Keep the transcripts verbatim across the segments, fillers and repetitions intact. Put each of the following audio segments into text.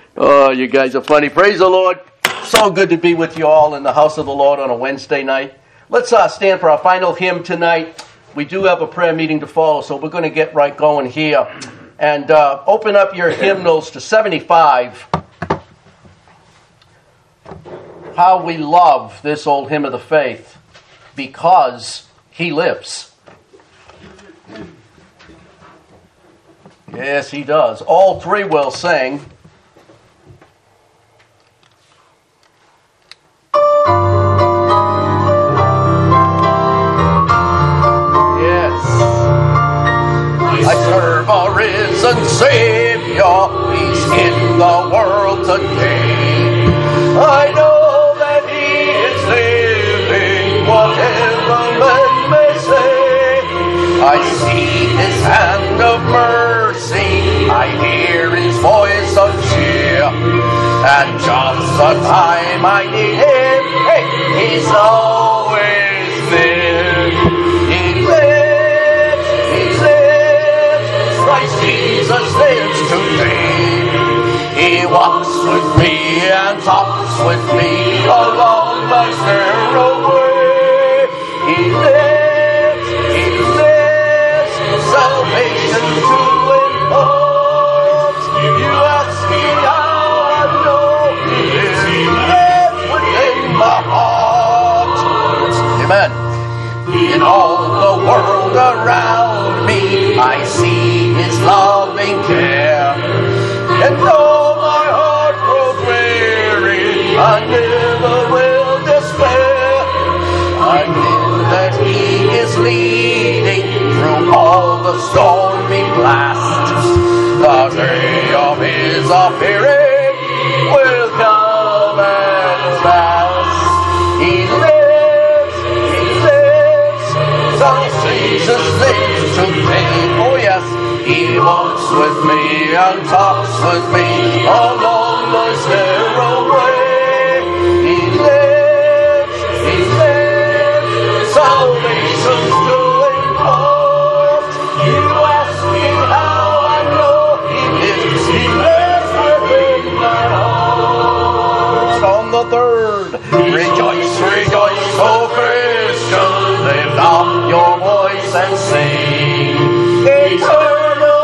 Oh, you guys are funny. Praise the Lord. So good to be with you all in the house of the Lord on a Wednesday night. Let's uh, stand for our final hymn tonight. We do have a prayer meeting to follow, so we're going to get right going here. And uh, open up your hymnals to seventy-five. How we love this old hymn of the faith, because He lives. Yes, He does. All three will sing. Yes. I serve a risen Savior. He's in the world today. I know that He is living, whatever men may say. I see His hand of mercy, I hear His voice of cheer, and just the time I need Him, hey, He's always there. He lives, He lives, Christ Jesus lives today. He walks with me and talks with me along the narrow way. He lives, He lives, salvation to impart. You ask me how I know He lives, He lives within my heart. Amen. In all the world around me, I see His loving care. And though my heart grows weary, I never will despair. I know that He is leading through all the stormy blasts. The day of His appearing will come at last. He lives, He lives, so Jesus lives today. Oh yes, He walks with me and talks with me along the narrow way. He lives, He lives, salvation to impart. You ask me how I know He lives, He lives within my heart. On the third, rejoice, rejoice, O Christian, lift up your voice and sing. Eternal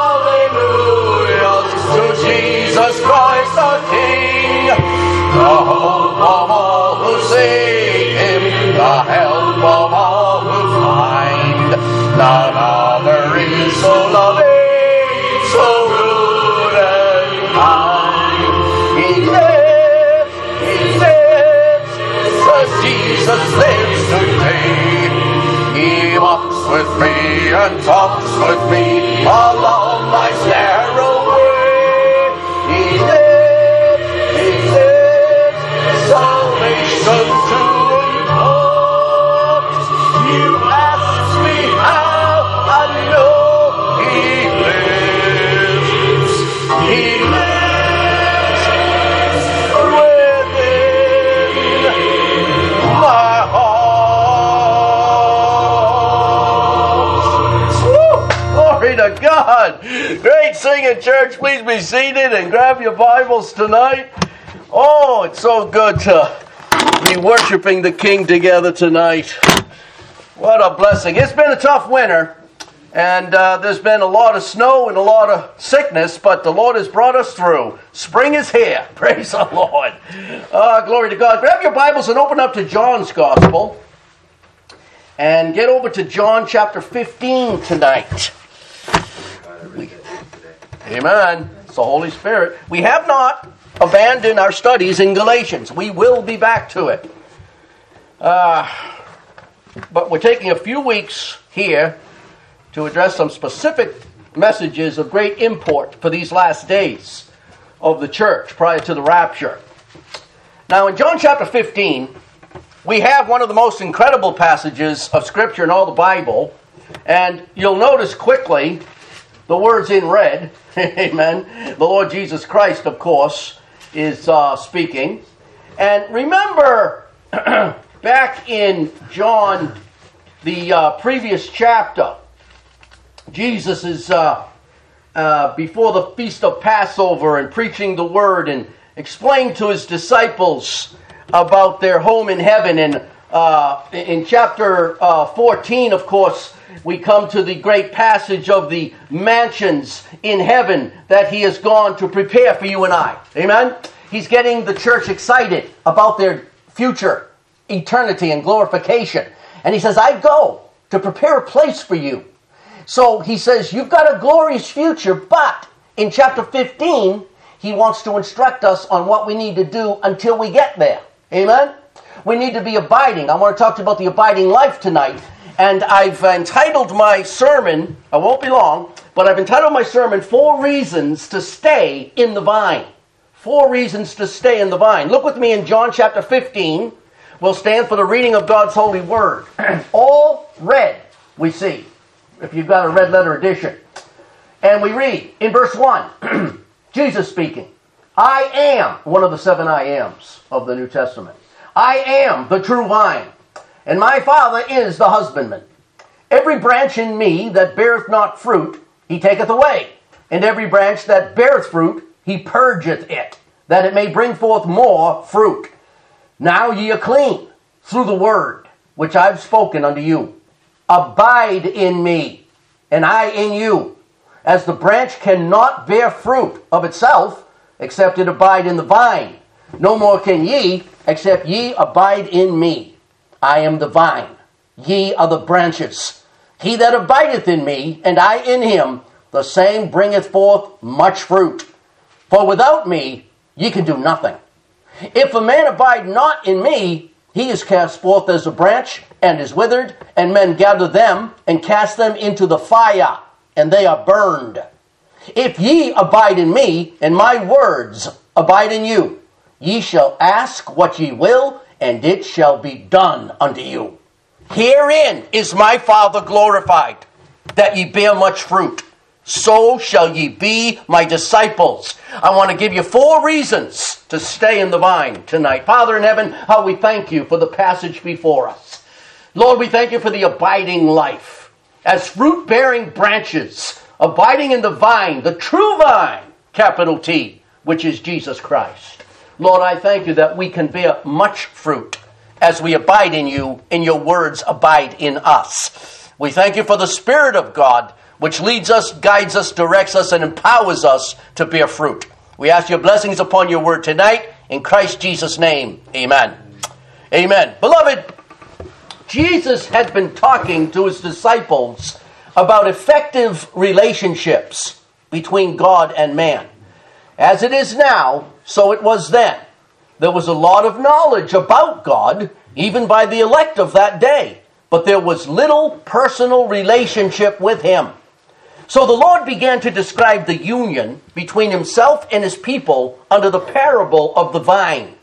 hallelujah to Jesus Christ our King, the hope of all who seek Him, the help of all who find. None other is so loving, so good and kind. He lives, He lives, says Jesus lives today. He walks with me and talks with me along my narrow way. He lives, He lives, salvation to impart. You ask me how I know He lives. He lives within my heart. Glory to God. Great singing, church. Please be seated and grab your Bibles tonight. Oh, it's so good to be worshiping the King together tonight. What a blessing. It's been a tough winter, and uh, there's been a lot of snow and a lot of sickness, but the Lord has brought us through. Spring is here. Praise the Lord. Uh, glory to God. Grab your Bibles and open up to John's Gospel, and get over to John chapter fifteen tonight. Amen. It's the Holy Spirit. We have not abandoned our studies in Galatians. We will be back to it. Uh, but we're taking a few weeks here to address some specific messages of great import for these last days of the church prior to the rapture. Now in John chapter fifteen, we have one of the most incredible passages of Scripture in all the Bible. And you'll notice quickly the words in red. Amen. The Lord Jesus Christ, of course, is uh, speaking. And remember, back in John, the uh, previous chapter, Jesus is uh, uh, before the Feast of Passover and preaching the Word and explaining to his disciples about their home in heaven. And uh, in chapter uh, fourteen, of course, we come to the great passage of the mansions in heaven that he has gone to prepare for you and I. Amen? He's getting the church excited about their future eternity and glorification. And he says, I go to prepare a place for you. So he says, you've got a glorious future, but in chapter fifteen, he wants to instruct us on what we need to do until we get there. Amen? We need to be abiding. I want to talk to you about the abiding life tonight. And I've entitled my sermon, I won't be long, but I've entitled my sermon, Four Reasons to Stay in the Vine. Four reasons to stay in the vine. Look with me in John chapter fifteen. We'll stand for the reading of God's holy word. All red, we see, if you've got a red letter edition. And we read in verse one, Jesus speaking, I am, one of the seven I ams of the New Testament. I am the true vine, and my Father is the husbandman. Every branch in me that beareth not fruit, he taketh away. And every branch that beareth fruit, he purgeth it, that it may bring forth more fruit. Now ye are clean through the word which I've spoken unto you. Abide in me, and I in you. As the branch cannot bear fruit of itself, except it abide in the vine, no more can ye, except ye abide in me. I am the vine, ye are the branches. He that abideth in me, and I in him, the same bringeth forth much fruit. For without me ye can do nothing. If a man abide not in me, he is cast forth as a branch, and is withered, and men gather them, and cast them into the fire, and they are burned. If ye abide in me, and my words abide in you, ye shall ask what ye will, and it shall be done unto you. Herein is my Father glorified, that ye bear much fruit. So shall ye be my disciples. I want to give you four reasons to stay in the vine tonight. Father in heaven, how we thank you for the passage before us. Lord, we thank you for the abiding life. As fruit-bearing branches, abiding in the vine, the true vine, capital T, which is Jesus Christ. Lord, I thank you that we can bear much fruit as we abide in you, and your words abide in us. We thank you for the Spirit of God, which leads us, guides us, directs us, and empowers us to bear fruit. We ask your blessings upon your word tonight. In Christ Jesus' name, amen. Amen. Beloved, Jesus had been talking to his disciples about effective relationships between God and man. As it is now, so it was then. There was a lot of knowledge about God, even by the elect of that day, but there was little personal relationship with him. So the Lord began to describe the union between himself and his people under the parable of the vine.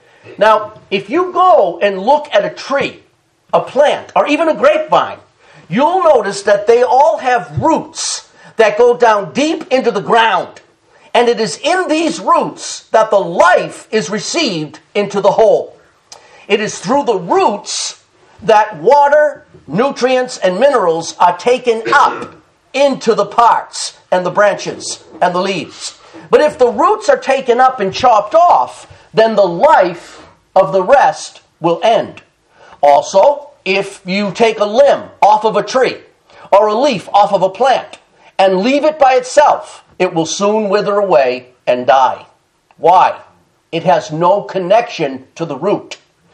Now, if you go and look at a tree, a plant, or even a grapevine, you'll notice that they all have roots that go down deep into the ground. And it is in these roots that the life is received into the whole. It is through the roots that water, nutrients, and minerals are taken up into the parts and the branches and the leaves. But if the roots are taken up and chopped off, then the life of the rest will end. Also, if you take a limb off of a tree or a leaf off of a plant and leave it by itself, it will soon wither away and die. Why? It has no connection to the root.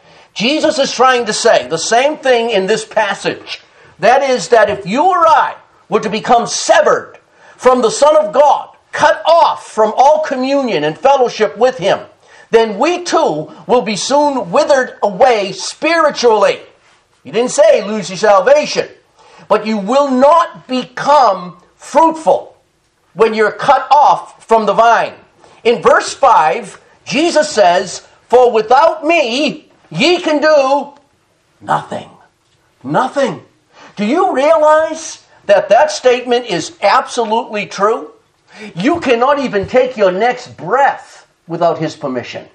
Jesus is trying to say the same thing in this passage. That is that if you or I were to become severed from the Son of God, cut off from all communion and fellowship with him, then we too will be soon withered away spiritually. You didn't say lose your salvation, but you will not become fruitful when you're cut off from the vine. In verse five, Jesus says, for without me, ye can do nothing. Nothing. Do you realize that that statement is absolutely true? You cannot even take your next breath without his permission.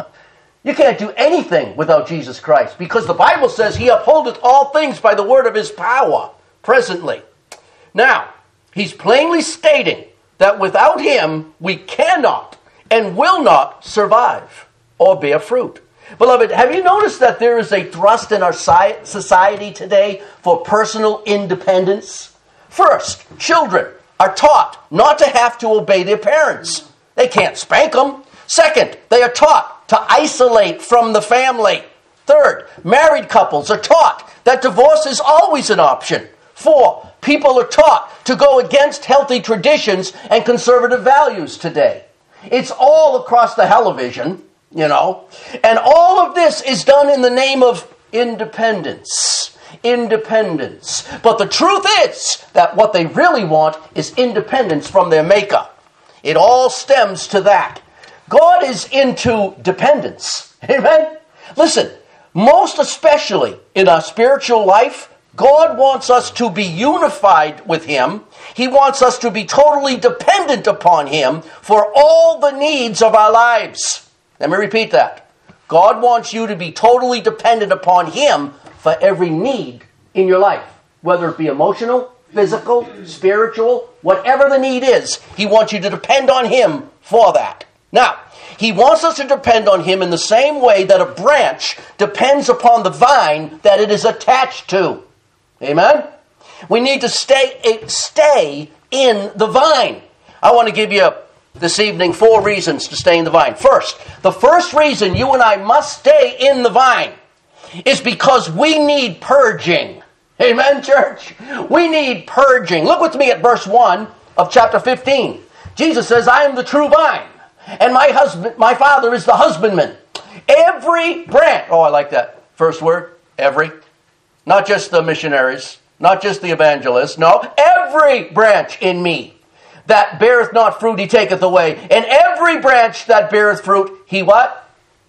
You can't do anything without Jesus Christ, because the Bible says he upholdeth all things by the word of his power presently. Now, he's plainly stating that without him we cannot and will not survive or bear fruit. Beloved, have you noticed that there is a thrust in our society today for personal independence? First, children are taught not to have to obey their parents. They can't spank them. Second, they are taught to isolate from the family. Third, married couples are taught that divorce is always an option. Four, people are taught to go against healthy traditions and conservative values today. It's all across the television, you know. And all of this is done in the name of independence. Independence. But the truth is that what they really want is independence from their maker. It all stems to that. God is into dependence. Amen? Listen, most especially in our spiritual life, God wants us to be unified with him. He wants us to be totally dependent upon him for all the needs of our lives. Let me repeat that. God wants you to be totally dependent upon him for every need in your life, whether it be emotional, physical, spiritual, whatever the need is. He wants you to depend on him for that. Now, he wants us to depend on him in the same way that a branch depends upon the vine that it is attached to. Amen? We need to stay, stay in the vine. I want to give you this evening four reasons to stay in the vine. First, the first reason you and I must stay in the vine is because we need purging. Amen, church? We need purging. Look with me at verse one of chapter fifteen. Jesus says, I am the true vine, and my husband, my Father is the husbandman. Every branch, oh, I like that first word, every. Not just the missionaries, not just the evangelists, no, every branch in me that beareth not fruit, he taketh away. And every branch that beareth fruit, he what?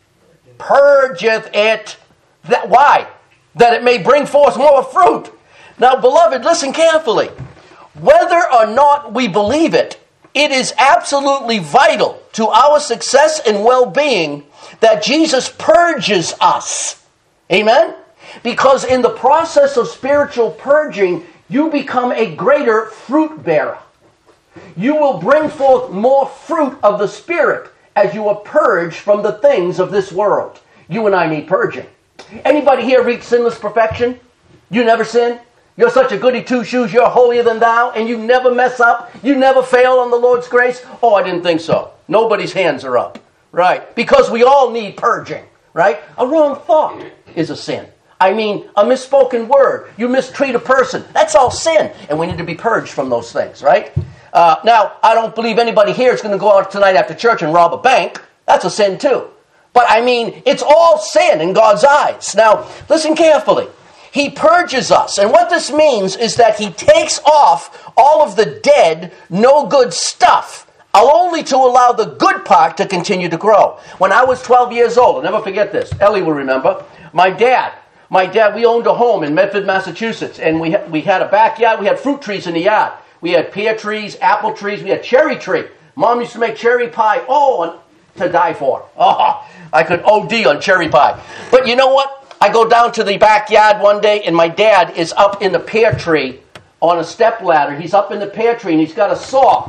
Purgeth it. That, why? That it may bring forth more fruit. Now, beloved, listen carefully. Whether or not we believe it, it is absolutely vital to our success and well-being that Jesus purges us. Amen? Because in the process of spiritual purging, you become a greater fruit bearer. You will bring forth more fruit of the Spirit as you are purged from the things of this world. You and I need purging. Anybody here reach sinless perfection? You never sin? You're such a goody two-shoes, you're holier than thou, and you never mess up? You never fail on the Lord's grace? Oh, I didn't think so. Nobody's hands are up. Right? Because we all need purging. Right? A wrong thought is a sin. I mean, a misspoken word. You mistreat a person. That's all sin. And we need to be purged from those things, right? Uh, now, I don't believe anybody here is going to go out tonight after church and rob a bank. That's a sin too. But I mean, it's all sin in God's eyes. Now, listen carefully. He purges us. And what this means is that he takes off all of the dead, no good stuff, only to allow the good part to continue to grow. When I was twelve years old, I'll never forget this. Ellie will remember. My dad, my dad, we owned a home in Medford, Massachusetts. And we, ha- we had a backyard. We had fruit trees in the yard. We had pear trees, apple trees. We had cherry tree. Mom used to make cherry pie. Oh, and to die for. Oh, I could O D on cherry pie. But you know what? I go down to the backyard one day, and my dad is up in the pear tree on a step ladder. He's up in the pear tree, and he's got a saw.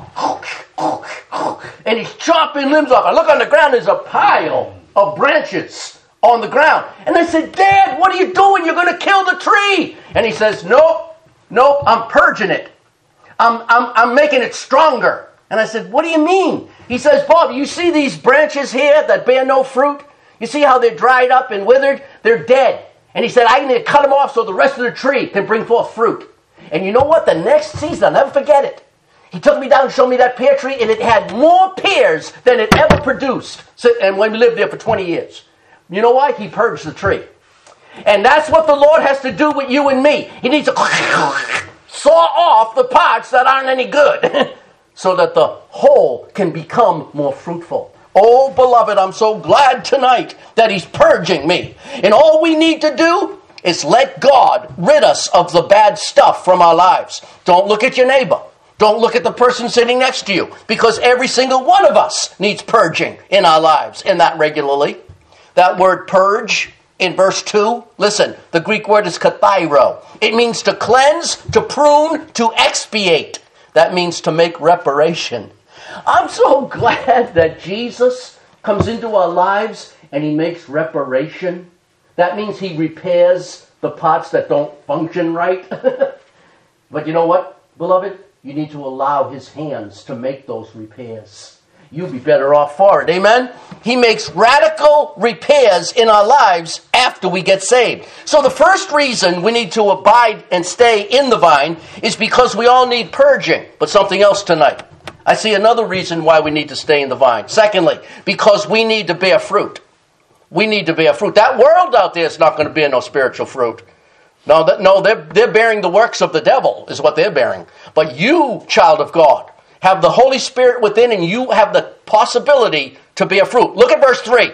And he's chopping limbs off. I look on the ground, there's a pile of branches on the ground. And I said, Dad, what are you doing? You're going to kill the tree. And he says, nope, nope, I'm purging it. I'm, I'm, I'm making it stronger. And I said, what do you mean? He says, Bob, you see these branches here that bear no fruit? You see how they're dried up and withered? They're dead. And he said, I need to cut them off so the rest of the tree can bring forth fruit. And you know what? The next season, I'll never forget it. He took me down and showed me that pear tree, and it had more pears than it ever produced. So, and when we lived there for twenty years. You know why? He purged the tree. And that's what the Lord has to do with you and me. He needs to saw off the parts that aren't any good so that the whole can become more fruitful. Oh, beloved, I'm so glad tonight that he's purging me. And all we need to do is let God rid us of the bad stuff from our lives. Don't look at your neighbor. Don't look at the person sitting next to you, because every single one of us needs purging in our lives, and that regularly. That word purge in verse two, listen, the Greek word is kathairo. It means to cleanse, to prune, to expiate. That means to make reparation. I'm so glad that Jesus comes into our lives and he makes reparation. That means he repairs the parts that don't function right. But you know what, beloved? You need to allow his hands to make those repairs. You'll be better off for it. Amen? He makes radical repairs in our lives after we get saved. So the first reason we need to abide and stay in the vine is because we all need purging. But something else tonight. I see another reason why we need to stay in the vine. Secondly, because we need to bear fruit. We need to bear fruit. That world out there is not going to bear no spiritual fruit. No, that, no, they're, they're bearing the works of the devil is what they're bearing. But you, child of God, have the Holy Spirit within and you have the possibility to bear fruit. Look at verse three.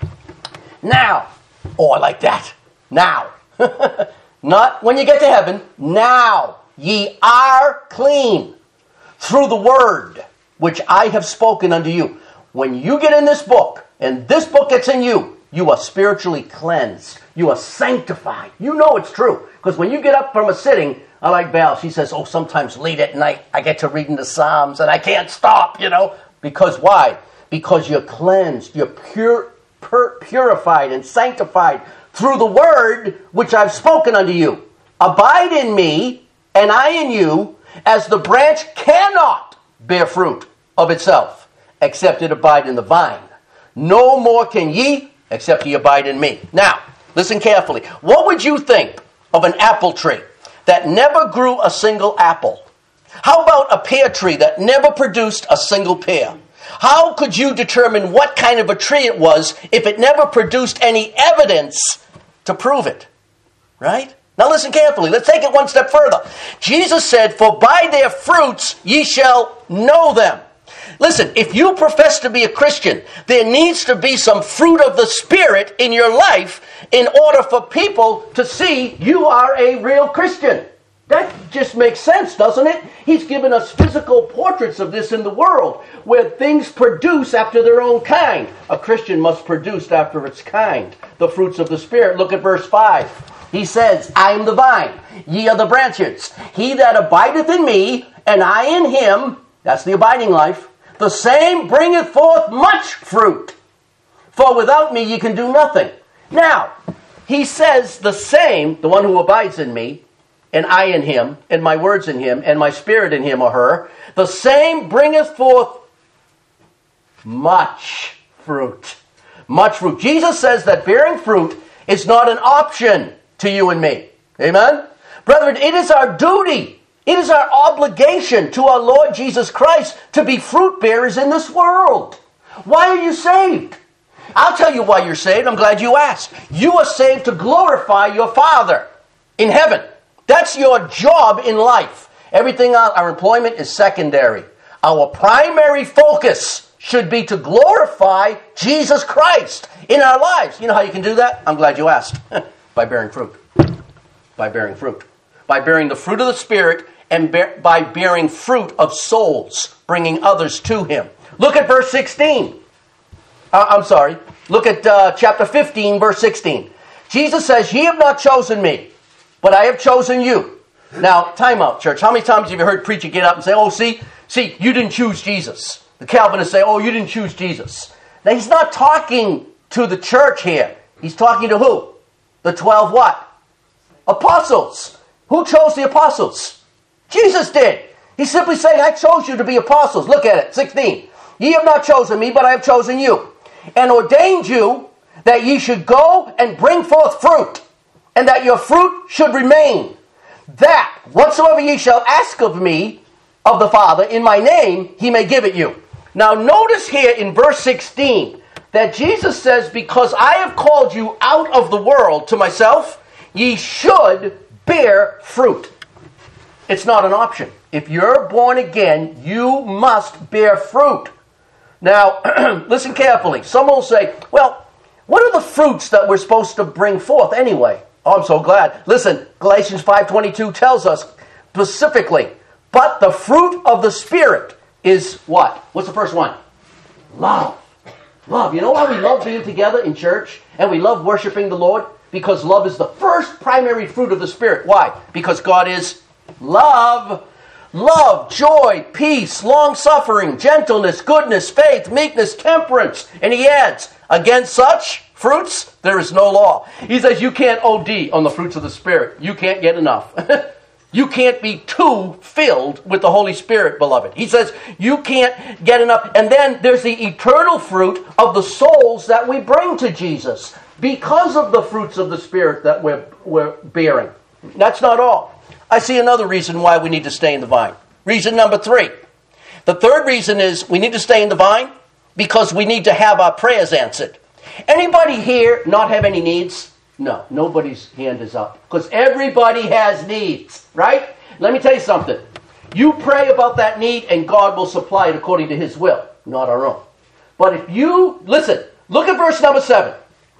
Now. Oh, I like that. Now. Not when you get to heaven. Now ye are clean through the word which I have spoken unto you. When you get in this book and this book gets in you, you are spiritually cleansed. You are sanctified. You know it's true. Because when you get up from a sitting, I like Val, she says, oh, sometimes late at night I get to reading the Psalms and I can't stop, you know. Because why? Because you're cleansed. You're pure, pur- purified and sanctified through the word which I've spoken unto you. Abide in me and I in you, as the branch cannot bear fruit of itself, except it abide in the vine. No more can ye, except ye abide in me. Now, listen carefully. What would you think of an apple tree that never grew a single apple? How about a pear tree that never produced a single pear? How could you determine what kind of a tree it was if it never produced any evidence to prove it? Right? Now listen carefully. Let's take it one step further. Jesus said, for by their fruits ye shall know them. Listen, if you profess to be a Christian, there needs to be some fruit of the Spirit in your life in order for people to see you are a real Christian. That just makes sense, doesn't it? He's given us physical portraits of this in the world, where things produce after their own kind. A Christian must produce after its kind. The fruits of the Spirit. Look at verse five. He says, I am the vine, ye are the branches. He that abideth in me, and I in him, that's the abiding life, the same bringeth forth much fruit. For without me ye can do nothing. Now, he says the same, the one who abides in me, and I in him, and my words in him, and my spirit in him or her, the same bringeth forth much fruit. Much fruit. Jesus says that bearing fruit is not an option to you and me. Amen? Brethren, it is our duty. It is our obligation to our Lord Jesus Christ to be fruit bearers in this world. Why are you saved? I'll tell you why you're saved. I'm glad you asked. You are saved to glorify your Father in heaven. That's your job in life. Everything else, our employment is secondary. Our primary focus should be to glorify Jesus Christ in our lives. You know how you can do that? I'm glad you asked. By bearing fruit. By bearing fruit. By bearing the fruit of the Spirit and bear, by bearing fruit of souls, bringing others to Him. Look at verse sixteen. Uh, I'm sorry. Look at uh, chapter fifteen, verse sixteen. Jesus says, ye have not chosen me, but I have chosen you. Now, time out, church. How many times have you heard a preacher get up and say, oh, see, see, you didn't choose Jesus. The Calvinists say, oh, you didn't choose Jesus. Now, he's not talking to the church here. He's talking to who? The twelve what? Apostles. Who chose the apostles? Jesus did. He's simply saying, I chose you to be apostles. Look at it, sixteen. Ye have not chosen me, but I have chosen you, and ordained you that ye should go and bring forth fruit, and that your fruit should remain, that whatsoever ye shall ask of me, of the Father, in my name, he may give it you. Now notice here in verse sixteen, that Jesus says, because I have called you out of the world to myself, ye should bear fruit. It's not an option. If you're born again, you must bear fruit. Now, listen carefully. Someone will say, well, what are the fruits that we're supposed to bring forth anyway? Oh, I'm so glad. Listen, Galatians five twenty-two tells us specifically, but the fruit of the Spirit is what? What's the first one? Love. Love. You know why we love being together in church and we love worshiping the Lord? Because love is the first primary fruit of the Spirit. Why? Because God is love. love, joy, peace, long-suffering, gentleness, goodness, faith, meekness, temperance. And he adds, against such fruits, there is no law. He says you can't O D on the fruits of the Spirit. You can't get enough. You can't be too filled with the Holy Spirit, beloved. He says you can't get enough. And then there's the eternal fruit of the souls that we bring to Jesus because of the fruits of the Spirit that we're, we're bearing. That's not all. I see another reason why we need to stay in the vine. Reason number three. The third reason is we need to stay in the vine because we need to have our prayers answered. Anybody here not have any needs? No, nobody's hand is up. Because everybody has needs, right? Let me tell you something. You pray about that need and God will supply it according to His will, not our own. But if you, listen, look at verse number seven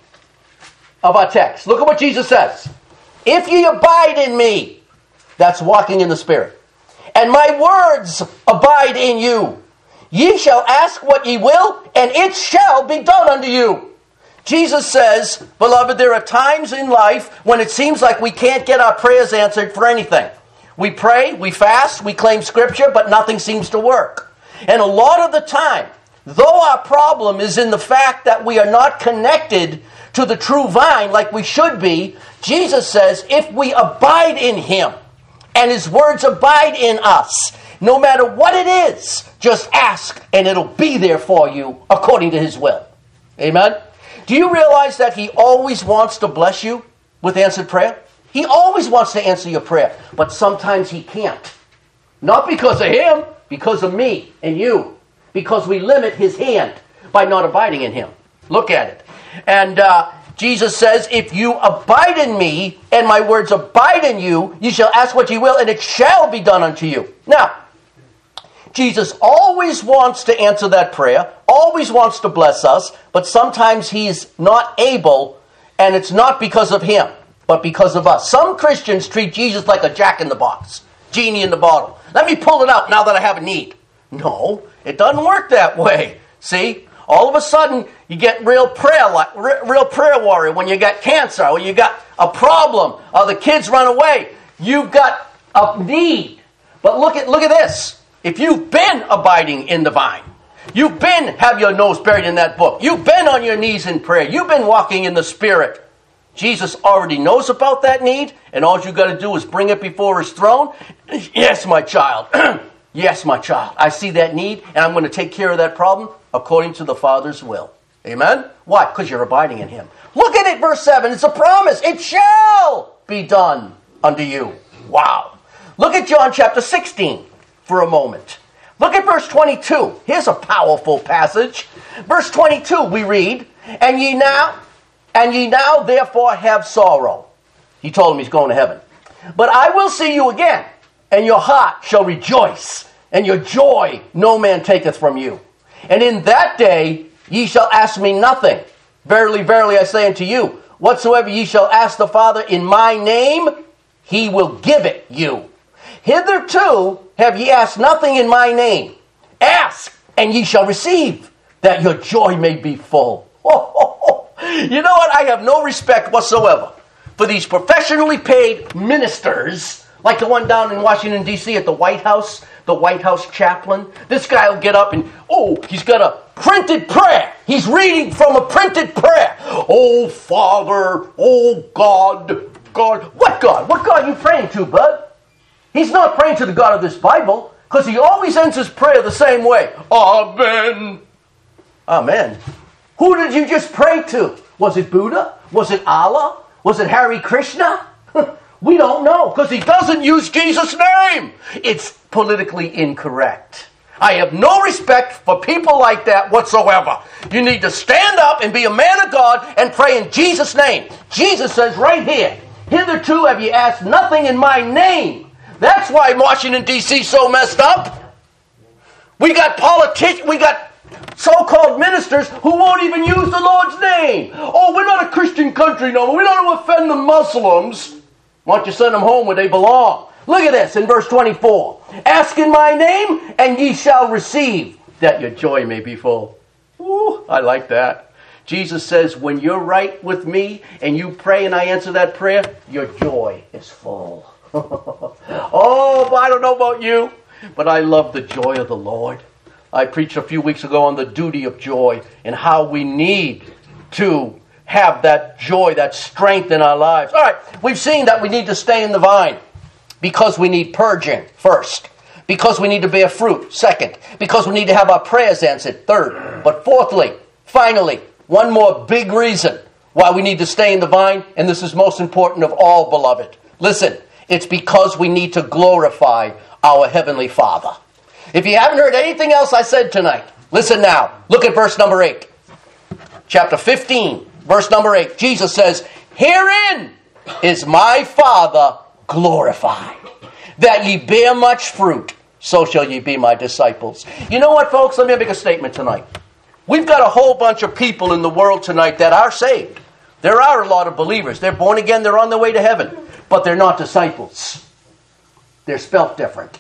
of our text. Look at what Jesus says. If ye abide in me, that's walking in the Spirit, and my words abide in you, ye shall ask what ye will, and it shall be done unto you. Jesus says, beloved, there are times in life when it seems like we can't get our prayers answered for anything. We pray, we fast, we claim Scripture, but nothing seems to work. And a lot of the time, though our problem is in the fact that we are not connected to the true vine like we should be, Jesus says, if we abide in Him and His words abide in us, no matter what it is, just ask and it'll be there for you according to His will. Amen? Do you realize that He always wants to bless you with answered prayer? He always wants to answer your prayer, but sometimes He can't. Not because of Him, because of me and you. Because we limit His hand by not abiding in Him. Look at it. And uh, Jesus says, if you abide in me and my words abide in you, you shall ask what you will and it shall be done unto you. Now, Jesus always wants to answer that prayer, always wants to bless us, but sometimes He's not able, and it's not because of Him, but because of us. Some Christians treat Jesus like a jack-in-the-box, genie in the bottle. Let me pull it out now that I have a need. No, it doesn't work that way. See? All of a sudden, you get real prayer, like real prayer warrior when you got cancer, or you got a problem, or the kids run away. You've got a need. But look at look at this. If you've been abiding in the vine, you've been, have your nose buried in that book, you've been on your knees in prayer, you've been walking in the Spirit, Jesus already knows about that need, and all you got to do is bring it before His throne. Yes, my child. Yes, my child. I see that need, and I'm going to take care of that problem according to the Father's will. Amen? Why? Because you're abiding in Him. Look at it, verse seven. It's a promise. It shall be done unto you. Wow. Look at John chapter sixteen. For a moment. Look at verse twenty-two. Here's a powerful passage. Verse twenty-two we read, And ye now, and ye now therefore have sorrow. He told him he's going to heaven. But I will see you again, and your heart shall rejoice, and your joy no man taketh from you. And in that day ye shall ask me nothing. Verily, verily, I say unto you, whatsoever ye shall ask the Father in my name, He will give it you. Hitherto have ye asked nothing in my name. Ask, and ye shall receive, that your joy may be full. Oh, oh, oh. You know what? I have no respect whatsoever for these professionally paid ministers, like the one down in Washington, D C at the White House, the White House chaplain. This guy will get up and, oh, he's got a printed prayer. He's reading from a printed prayer. Oh, Father, oh, God, God. What God? What God are you praying to, bud? He's not praying to the God of this Bible, because he always ends his prayer the same way. Amen. Amen. Who did you just pray to? Was it Buddha? Was it Allah? Was it Hare Krishna? We don't know, because he doesn't use Jesus' name. It's politically incorrect. I have no respect for people like that whatsoever. You need to stand up and be a man of God and pray in Jesus' name. Jesus says right here, hitherto have ye asked nothing in my name. That's why Washington, D C is so messed up. We got politicians, we got so-called ministers who won't even use the Lord's name. Oh, we're not a Christian country no more. We don't want to offend the Muslims. Why don't you send them home where they belong? Look at this in verse twenty-four. Ask in my name, and ye shall receive, that your joy may be full. Ooh, I like that. Jesus says, when you're right with me, and you pray and I answer that prayer, your joy is full. Oh, but I don't know about you, But I love the joy of the Lord. I preached a few weeks ago on the duty of joy and how we need to have that joy, that strength in our lives. All right, we've seen that we need to stay in the vine because we need purging, first. Because we need to bear fruit, second. Because we need to have our prayers answered, third. But fourthly, finally, one more big reason why we need to stay in the vine, and this is most important of all, beloved. Listen, it's because we need to glorify our Heavenly Father. If you haven't heard anything else I said tonight, listen now. Look at verse number eight. Chapter fifteen, verse number eight. Jesus says, "Herein is my Father glorified, that ye bear much fruit, so shall ye be my disciples." You know what, folks? Let me make a statement tonight. We've got a whole bunch of people in the world tonight that are saved. There are a lot of believers. They're born again. They're on their way to heaven. But they're not disciples. They're spelt different.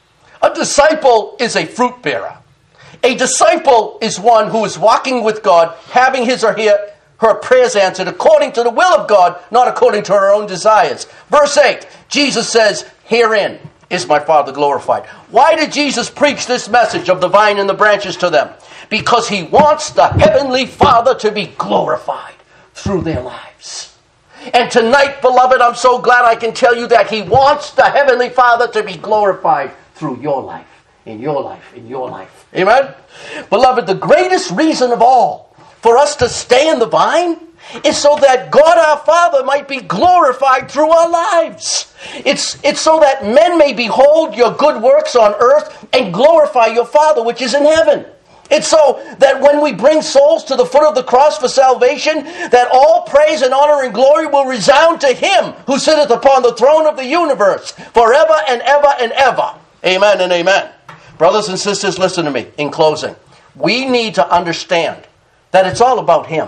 A disciple is a fruit bearer. A disciple is one who is walking with God, having his or her, her prayers answered according to the will of God, not according to her own desires. Verse eight, Jesus says, "Herein is my Father glorified." Why did Jesus preach this message of the vine and the branches to them? Because he wants the Heavenly Father to be glorified through their lives. And tonight, beloved, I'm so glad I can tell you that he wants the Heavenly Father to be glorified through your life, in your life, in your life. Amen? Beloved, the greatest reason of all for us to stay in the vine is so that God our Father might be glorified through our lives. It's, it's so that men may behold your good works on earth and glorify your Father which is in heaven. It's so that when we bring souls to the foot of the cross for salvation, that all praise and honor and glory will resound to him who sitteth upon the throne of the universe forever and ever and ever. Amen and amen. Brothers and sisters, listen to me in closing. We need to understand that it's all about him.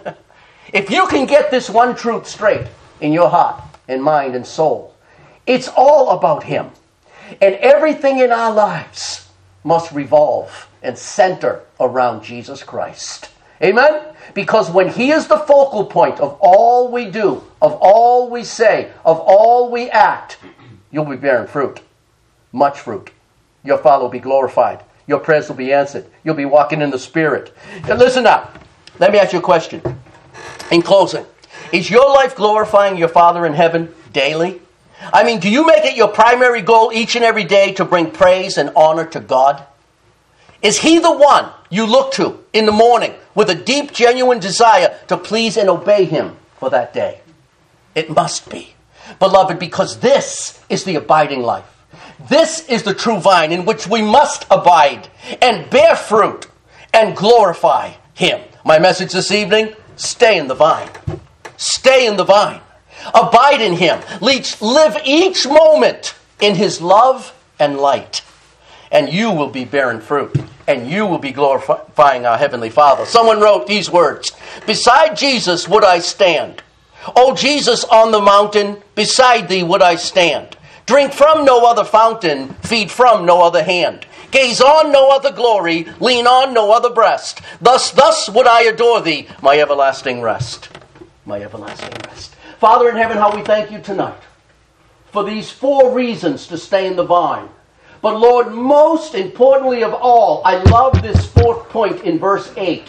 If you can get this one truth straight in your heart and mind and soul, it's all about him. And everything in our lives must revolve and center around Jesus Christ. Amen? Because when he is the focal point of all we do, of all we say, of all we act, you'll be bearing fruit. Much fruit. Your Father will be glorified. Your prayers will be answered. You'll be walking in the Spirit. Now listen now. Let me ask you a question. In closing, is your life glorifying your Father in heaven daily? I mean, do you make it your primary goal each and every day to bring praise and honor to God? Is he the one you look to in the morning with a deep, genuine desire to please and obey him for that day? It must be. Beloved, because this is the abiding life. This is the true vine in which we must abide and bear fruit and glorify him. My message this evening, stay in the vine. Stay in the vine. Abide in him. Live each moment in his love and light. And you will be bearing fruit. And you will be glorifying our Heavenly Father. Someone wrote these words. "Beside Jesus would I stand. O Jesus on the mountain, beside thee would I stand. Drink from no other fountain, feed from no other hand. Gaze on no other glory, lean on no other breast. Thus, thus would I adore thee, my everlasting rest." My everlasting rest. Father in heaven, how we thank you tonight for these four reasons to stay in the vine. But Lord, most importantly of all, I love this fourth point in verse eight.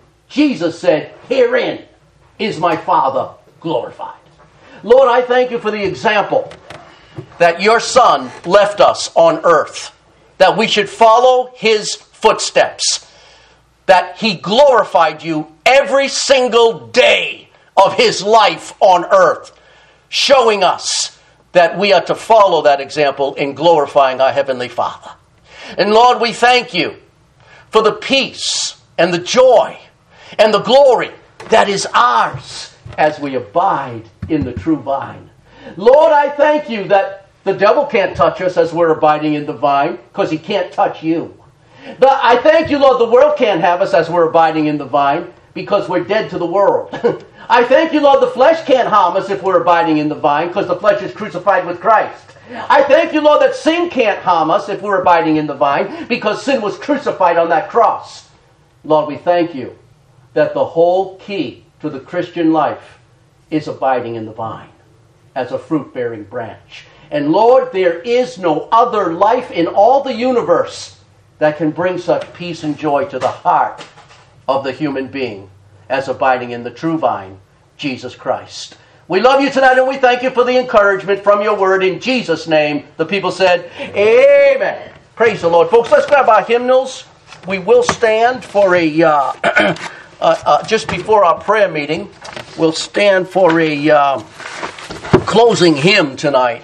Jesus said, "Herein is my Father glorified." Lord, I thank you for the example that your Son left us on earth, that we should follow his footsteps, that he glorified you every single day of his life on earth, showing us that we are to follow that example in glorifying our Heavenly Father. And Lord, we thank you for the peace and the joy and the glory that is ours as we abide in the true vine. Lord, I thank you that the devil can't touch us as we're abiding in the vine because he can't touch you. But I thank you, Lord, the world can't have us as we're abiding in the vine because we're dead to the world. I thank you, Lord, the flesh can't harm us if we're abiding in the vine because the flesh is crucified with Christ. I thank you, Lord, that sin can't harm us if we're abiding in the vine because sin was crucified on that cross. Lord, we thank you that the whole key to the Christian life is abiding in the vine. as a fruit-bearing branch. And Lord, there is no other life in all the universe that can bring such peace and joy to the heart of the human being as abiding in the true vine, Jesus Christ. We love you tonight and we thank you for the encouragement from your word in Jesus' name. The people said, Amen. Praise the Lord. Folks, let's grab our hymnals. We will stand for a, uh, uh, uh, just before our prayer meeting, we'll stand for a uh, closing hymn tonight.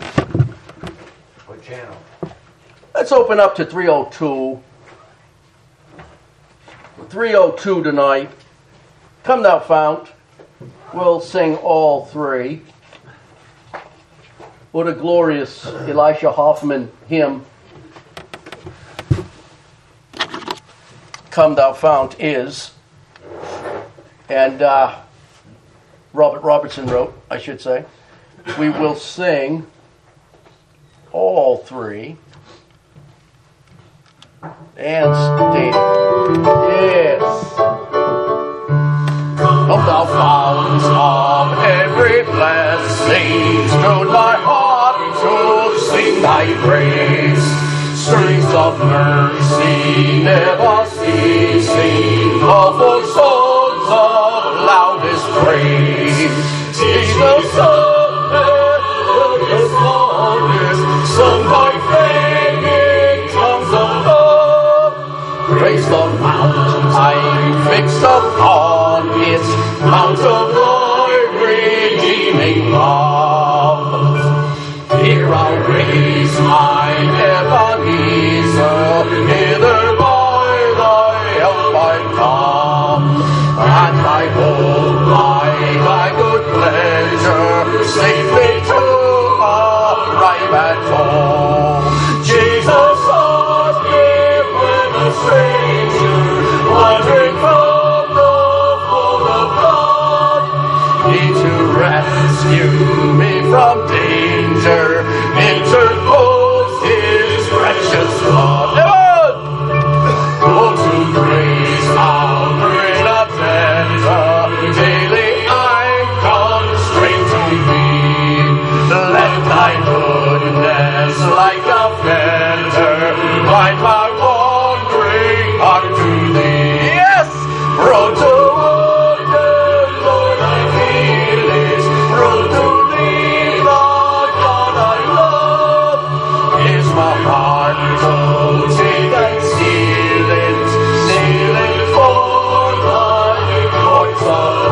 What channel? Let's open up to three oh two. three oh two tonight. Come thou fount. We'll sing all three. What a glorious Elisha Hoffman hymn Come Thou Fount is. And uh, Robert Robertson wrote, I should say. We will sing all three. And state it. Yes. Come thou fount of every blessing, strewn my heart to sing thy praise. Streams of mercy never ceasing, awful songs of loudest praise. Jesus, Son, the longest, sung by flaming tongues of love. Praise the mount I fixed upon its mount of thy redeeming love. Here I'll raise my Ebenezer, hither by thy help I come, and I hold my thy good pleasure safely to arrive at home. Jesus, us here when a stranger, wandering from the fold of God, he to rescue me from danger, interpose his precious blood. Oh, to grace how great a debtor daily I come straight to thee. Let thy goodness like a fetter bind my wandering heart to thee. Yes! Road to wonder, Lord, I feel it. Road to thee, the God I love. Is my heart to take and seal it, seal it for thy courts of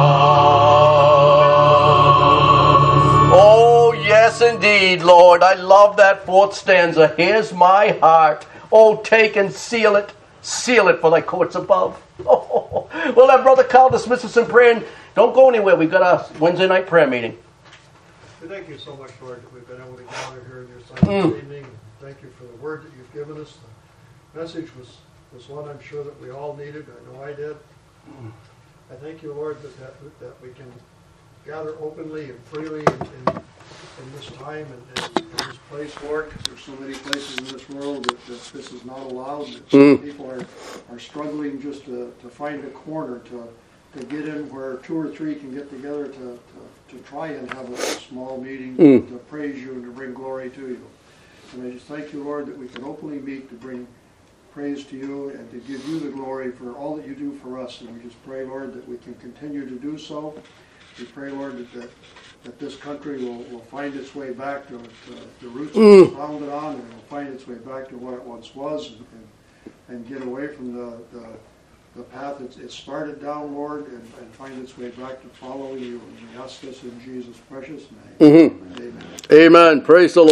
love. Oh, yes, indeed, Lord. I love that fourth stanza. Here's my heart. Oh, take and seal it. Seal it for thy courts above. Oh, well, let Brother Carl dismiss us in prayer. And don't go anywhere. We've got a Wednesday night prayer meeting. We thank you so much, Lord, that we've been able to gather here in your Sunday Mm. evening. Thank you for the word that you've given us. The message was, was one I'm sure that we all needed. I know I did. Mm. I thank you, Lord, that, that, that we can gather openly and freely in, in, in this time and, and in this place, Lord, because there's so many places in this world that, that this is not allowed. That some Mm. people are, are struggling just to, to find a corner to to get in where two or three can get together to, to, to try and have a small meeting Mm. to praise you and to bring glory to you. And I just thank you, Lord, that we can openly meet to bring praise to you and to give you the glory for all that you do for us. And we just pray, Lord, that we can continue to do so. We pray, Lord, that that, that this country will, will find its way back to, to the roots Mm. it was founded on, and will find its way back to what it once was, and, and, and get away from the, the the path it, it started down, Lord, and, and find its way back to following you. And we ask this in Jesus' precious name. Mm-hmm. Amen. Amen. Praise the Lord.